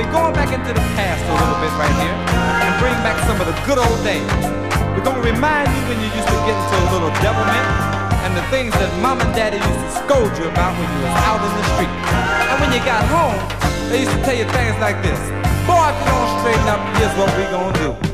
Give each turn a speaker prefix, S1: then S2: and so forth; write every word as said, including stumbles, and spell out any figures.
S1: we're going back into the past a little bit right here and bring back some of the good old days. We're gonna remind you when you used to get into a little devilment and the things that mom and daddy used to scold you about when you was out in the street. And when you got home, they used to tell you things like this: boy, if you don't straighten up, here's what we gonna do.